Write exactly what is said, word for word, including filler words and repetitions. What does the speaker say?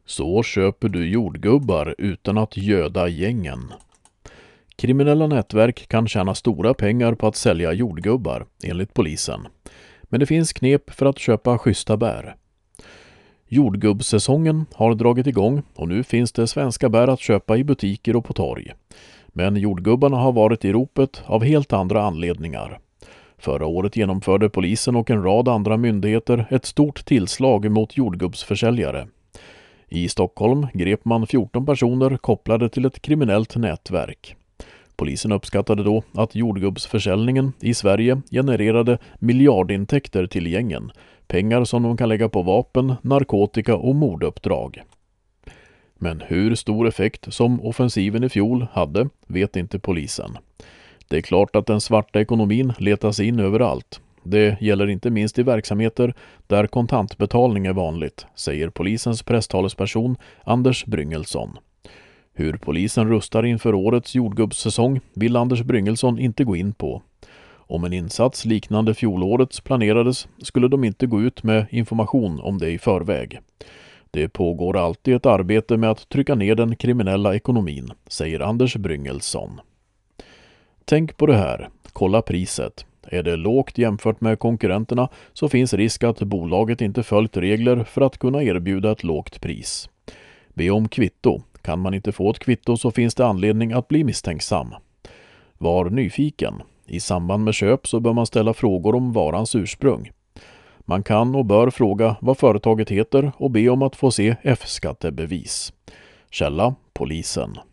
Så köper du jordgubbar utan att göda gängen. Kriminella nätverk kan tjäna stora pengar på att sälja jordgubbar, enligt polisen. Men det finns knep för att köpa schyssta bär. Jordgubbssäsongen har dragit igång och nu finns det svenska bär att köpa i butiker och på torg. Men jordgubbarna har varit i ropet av helt andra anledningar. Förra året genomförde polisen och en rad andra myndigheter ett stort tillslag mot jordgubbsförsäljare. I Stockholm grep man fjorton personer kopplade till ett kriminellt nätverk. Polisen uppskattade då att jordgubbsförsäljningen i Sverige genererade miljardintäkter till gängen, pengar som de kan lägga på vapen, narkotika och morduppdrag. Men hur stor effekt som offensiven i fjol hade vet inte polisen. Det är klart att den svarta ekonomin letas in överallt. Det gäller inte minst i verksamheter där kontantbetalning är vanligt, säger polisens presstalesperson Anders Bryngelsson. Hur polisen rustar inför årets jordgubbssäsong vill Anders Bryngelsson inte gå in på. Om en insats liknande fjolårets planerades skulle de inte gå ut med information om det i förväg. Det pågår alltid ett arbete med att trycka ner den kriminella ekonomin, säger Anders Bryngelsson. Tänk på det här, kolla priset. Är det lågt jämfört med konkurrenterna så finns risk att bolaget inte följt regler för att kunna erbjuda ett lågt pris. Be om kvitto. Kan man inte få ett kvitto så finns det anledning att bli misstänksam. Var nyfiken. I samband med köp så bör man ställa frågor om varans ursprung. Man kan och bör fråga vad företaget heter och be om att få se F-skattebevis. Källa: polisen.